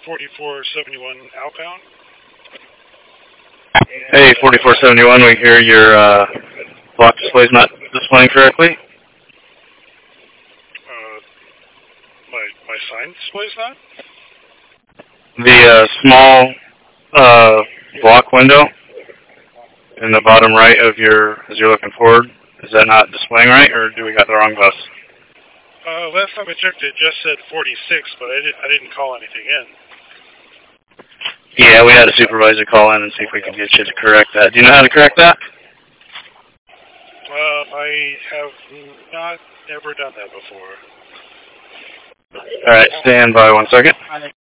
4471 outbound. Hey, 4471, we hear your block display's not displaying correctly. My sign display's not? The small block window in the bottom right of as you're looking forward, is that not displaying right, or do we got the wrong bus? Last time I checked, it just said 46, but I didn't call anything in. Yeah, we had a supervisor call in and see if we could get you to correct that. Do you know how to correct that? I have not ever done that before. All right, stand by 1 second.